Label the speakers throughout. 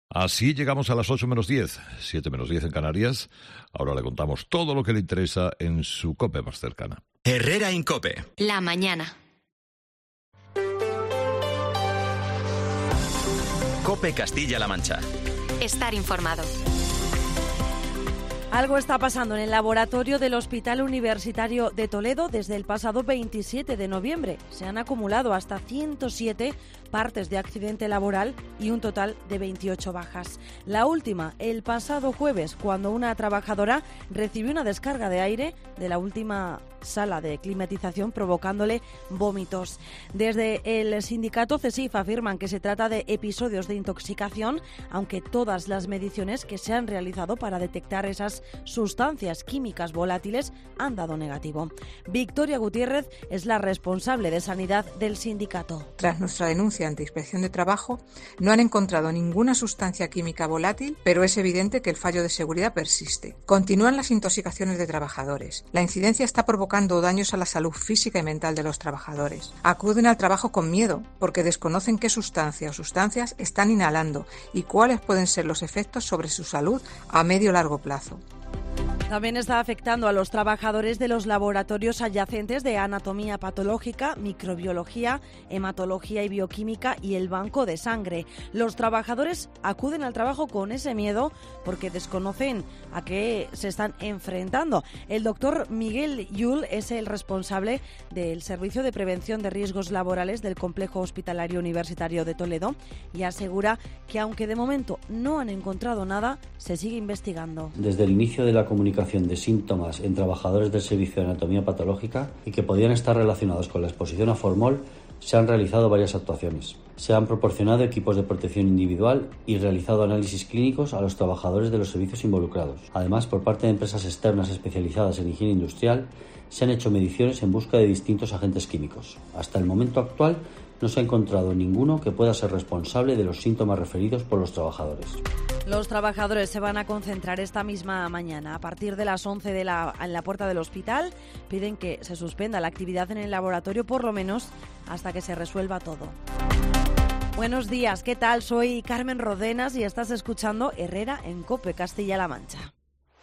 Speaker 1: Así llegamos a las 8 menos 10, 7 menos 10 en Canarias. Ahora le contamos todo lo que le interesa en su COPE más cercana.
Speaker 2: Herrera en COPE.
Speaker 3: La mañana.
Speaker 2: COPE Castilla-La Mancha.
Speaker 3: Estar informado.
Speaker 4: Algo está pasando en el laboratorio del Hospital Universitario de Toledo desde el pasado 27 de noviembre. Se han acumulado hasta 107 partes de accidente laboral y un total de 28 bajas. La última, el pasado jueves, cuando una trabajadora recibió una descarga de aire de la última sala de climatización provocándole vómitos. Desde el sindicato CESIF afirman que se trata de episodios de intoxicación, aunque todas las mediciones que se han realizado para detectar esas sustancias químicas volátiles han dado negativo. Victoria Gutiérrez es la responsable de sanidad del sindicato.
Speaker 5: Tras nuestra denuncia ante Inspección de Trabajo, no han encontrado ninguna sustancia química volátil, pero es evidente que el fallo de seguridad persiste. Continúan las intoxicaciones de trabajadores. La incidencia está provocando daños a la salud física y mental de los trabajadores. Acuden al trabajo con miedo porque desconocen qué sustancia o sustancias están inhalando y cuáles pueden ser los efectos sobre su salud a medio o largo plazo.
Speaker 4: También está afectando a los trabajadores de los laboratorios adyacentes de anatomía patológica, microbiología, hematología y bioquímica y el banco de sangre. Los trabajadores acuden al trabajo con ese miedo porque desconocen a qué se están enfrentando. El doctor Miguel Yul es el responsable del Servicio de Prevención de Riesgos Laborales del Complejo Hospitalario Universitario de Toledo y asegura que aunque de momento no han encontrado nada, se sigue investigando.
Speaker 6: Desde el inicio de la comunicación de síntomas en trabajadores del servicio de anatomía patológica y que podían estar relacionados con la exposición a formol, se han realizado varias actuaciones. Se han proporcionado equipos de protección individual y realizado análisis clínicos a los trabajadores de los servicios involucrados. Además, por parte de empresas externas especializadas en higiene industrial, se han hecho mediciones en busca de distintos agentes químicos. Hasta el momento actual, no se ha encontrado ninguno que pueda ser responsable de los síntomas referidos por los trabajadores.
Speaker 4: Los trabajadores se van a concentrar esta misma mañana. A partir de las 11 en la puerta del hospital, piden que se suspenda la actividad en el laboratorio por lo menos hasta que se resuelva todo. Buenos días, ¿qué tal? Soy Carmen Rodenas y estás escuchando Herrera en COPE Castilla-La Mancha.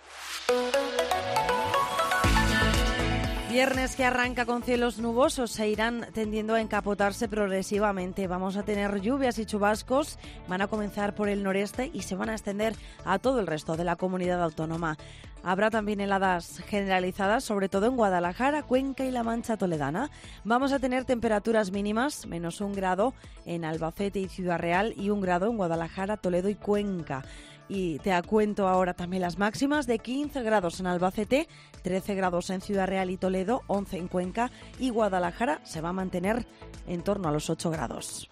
Speaker 4: Viernes que arranca con cielos nubosos, se irán tendiendo a encapotarse progresivamente. Vamos a tener lluvias y chubascos, van a comenzar por el noreste y se van a extender a todo el resto de la comunidad autónoma. Habrá también heladas generalizadas, sobre todo en Guadalajara, Cuenca y La Mancha Toledana. Vamos a tener temperaturas mínimas, -1 grado en Albacete y Ciudad Real y 1 grado en Guadalajara, Toledo y Cuenca. Y te cuento ahora también las máximas de 15 grados en Albacete, 13 grados en Ciudad Real y Toledo, 11 en Cuenca y Guadalajara se va a mantener en torno a los 8 grados.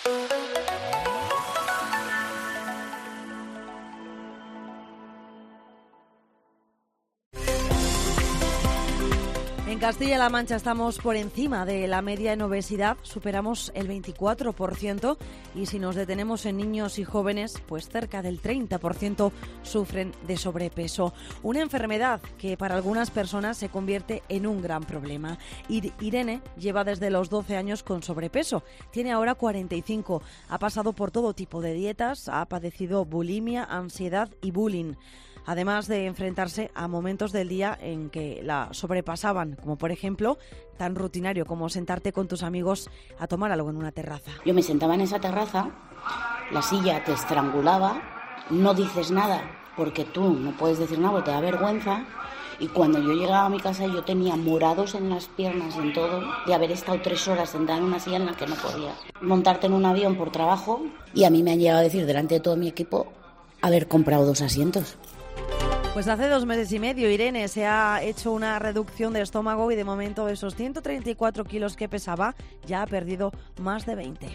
Speaker 4: En Castilla-La Mancha estamos por encima de la media en obesidad, superamos el 24% y si nos detenemos en niños y jóvenes, pues cerca del 30% sufren de sobrepeso. Una enfermedad que para algunas personas se convierte en un gran problema. Irene lleva desde los 12 años con sobrepeso, tiene ahora 45, ha pasado por todo tipo de dietas, ha padecido bulimia, ansiedad y bullying. Además de enfrentarse a momentos del día en que la sobrepasaban, como por ejemplo, tan rutinario como sentarte con tus amigos a tomar algo en una terraza.
Speaker 7: Yo me sentaba en esa terraza, la silla te estrangulaba, no dices nada porque tú no puedes decir nada porque te da vergüenza. Y cuando yo llegaba a mi casa yo tenía morados en las piernas y en todo de haber estado 3 horas sentada en una silla en la que no podía. Montarte en un avión por trabajo y a mí me han llegado a decir delante de todo mi equipo haber comprado 2 asientos.
Speaker 4: Pues hace 2 meses y medio Irene se ha hecho una reducción de estómago y de momento de esos 134 kilos que pesaba ya ha perdido más de 20.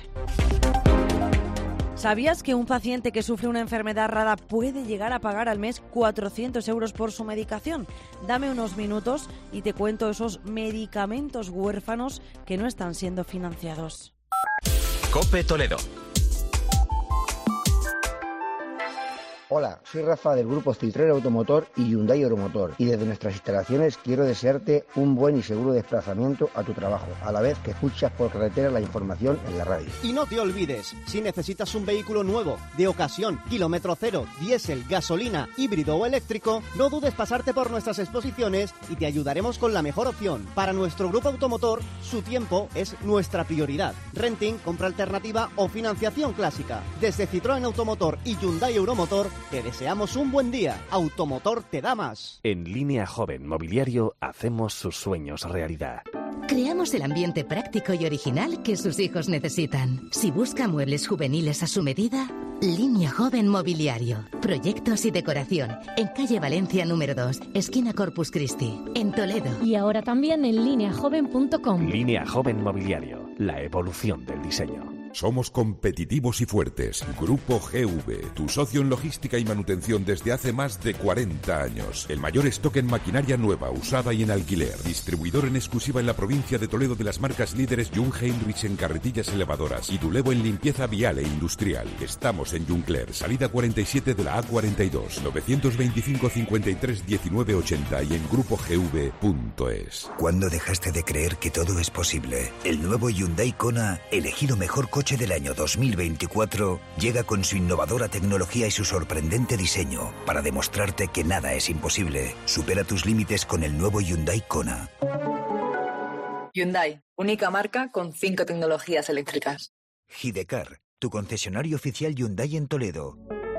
Speaker 4: ¿Sabías que un paciente que sufre una enfermedad rara puede llegar a pagar al mes 400 euros por su medicación? Dame unos minutos y te cuento esos medicamentos huérfanos que no están siendo financiados.
Speaker 2: COPE Toledo.
Speaker 8: Hola, soy Rafa del grupo Citroën Automotor y Hyundai Euromotor y desde nuestras instalaciones quiero desearte un buen y seguro desplazamiento a tu trabajo, a la vez que escuchas por carretera la información en la radio.
Speaker 9: Y no te olvides, si necesitas un vehículo nuevo, de ocasión, kilómetro cero, diésel, gasolina, híbrido o eléctrico, no dudes pasarte por nuestras exposiciones y te ayudaremos con la mejor opción. Para nuestro grupo automotor, su tiempo es nuestra prioridad. Renting, compra alternativa o financiación clásica. Desde Citroën Automotor y Hyundai Euromotor, te deseamos un buen día. Automotor te da más.
Speaker 10: En Línea Joven Mobiliario hacemos sus sueños realidad.
Speaker 11: Creamos el ambiente práctico y original que sus hijos necesitan. Si busca muebles juveniles a su medida, Línea Joven Mobiliario. Proyectos y decoración. En calle Valencia número 2, esquina Corpus Christi, en Toledo.
Speaker 12: Y ahora también en lineajoven.com.
Speaker 10: Línea Joven Mobiliario. La evolución del diseño.
Speaker 13: Somos competitivos y fuertes. Grupo GV, tu socio en logística y manutención desde hace más de 40 años. El mayor stock en maquinaria nueva, usada y en alquiler. Distribuidor en exclusiva en la provincia de Toledo de las marcas líderes Jung Heinrich en carretillas elevadoras y Dulevo en limpieza vial e industrial. Estamos en Juncler, salida 47 de la A42, 925 53 19 80 y en grupogv.es.
Speaker 14: ¿Cuándo dejaste de creer que todo es posible? El nuevo Hyundai Kona, elegido mejor coche del año 2024, llega con su innovadora tecnología y su sorprendente diseño para demostrarte que nada es imposible. Supera tus límites con el nuevo Hyundai Kona.
Speaker 15: Hyundai, única marca con 5 tecnologías eléctricas.
Speaker 14: Hidecar, tu concesionario oficial Hyundai en Toledo.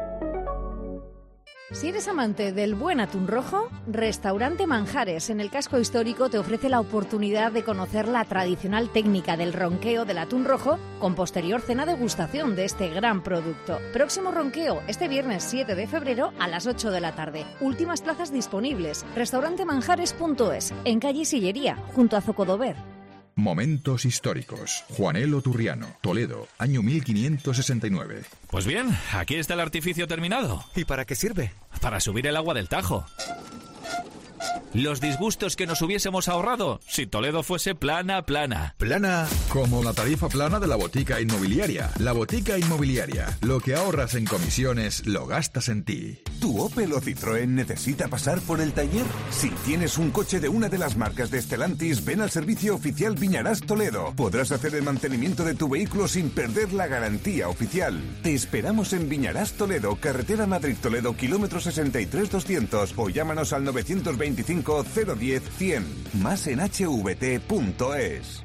Speaker 12: Si eres amante del buen atún rojo, Restaurante Manjares en el casco histórico te ofrece la oportunidad de conocer la tradicional técnica del ronqueo del atún rojo con posterior cena degustación de este gran producto. Próximo ronqueo este viernes 7 de febrero a las 8 de la tarde. Últimas plazas disponibles. Restaurantemanjares.es, en calle Sillería, junto a Zocodover.
Speaker 16: Momentos históricos. Juanelo Turriano, Toledo, año 1569.
Speaker 17: Pues bien, aquí está el artificio terminado.
Speaker 18: ¿Y para qué sirve?
Speaker 17: Para subir el agua del Tajo. Los disgustos que nos hubiésemos ahorrado si Toledo fuese plana.
Speaker 16: Plana como la tarifa plana de la Botica Inmobiliaria. La Botica Inmobiliaria. Lo que ahorras en comisiones lo gastas en ti.
Speaker 19: ¿Tu Opel o Citroën necesita pasar por el taller? Si tienes un coche de una de las marcas de Stellantis, ven al servicio oficial Viñarás Toledo. Podrás hacer el mantenimiento de tu vehículo sin perder la garantía oficial. Te esperamos en Viñarás Toledo, carretera Madrid-Toledo, kilómetro 63-200 o llámanos al 925 010 100. Más en hvt.es.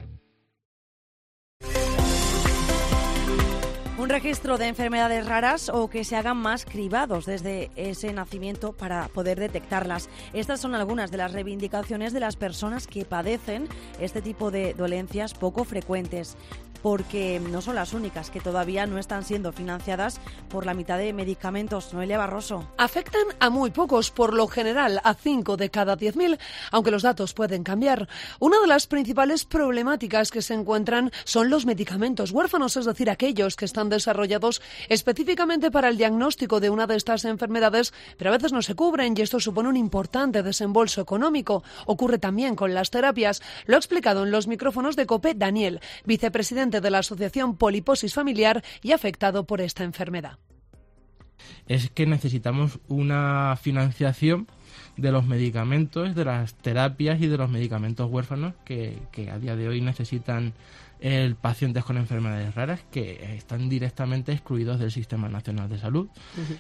Speaker 4: Un registro de enfermedades raras o que se hagan más cribados desde ese nacimiento para poder detectarlas. Estas son algunas de las reivindicaciones de las personas que padecen este tipo de dolencias poco frecuentes, porque no son las únicas que todavía no están siendo financiadas por la mitad de medicamentos. Noelia Barroso.
Speaker 20: Afectan a muy pocos, por lo general a 5 de cada 10.000, aunque los datos pueden cambiar. Una de las principales problemáticas que se encuentran son los medicamentos huérfanos, es decir, aquellos que están desarrollados específicamente para el diagnóstico de una de estas enfermedades, pero a veces no se cubren y esto supone un importante desembolso económico. Ocurre también con las terapias. Lo ha explicado en los micrófonos de COPE Daniel, vicepresidente de la Asociación Poliposis Familiar y afectado por esta enfermedad.
Speaker 21: Es que necesitamos una financiación de los medicamentos, de las terapias y de los medicamentos huérfanos que a día de hoy necesitan pacientes con enfermedades raras que están directamente excluidos del Sistema Nacional de Salud.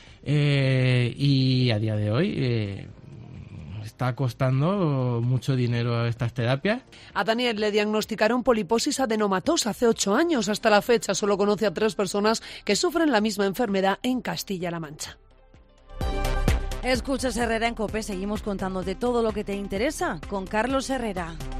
Speaker 21: Y a día de hoy está costando mucho dinero a estas terapias.
Speaker 20: A Daniel le diagnosticaron poliposis adenomatosa hace 8 años. Hasta la fecha solo conoce a 3 personas que sufren la misma enfermedad en Castilla-La Mancha.
Speaker 4: Escuchas Herrera en COPE. Seguimos contándote todo lo que te interesa con Carlos Herrera.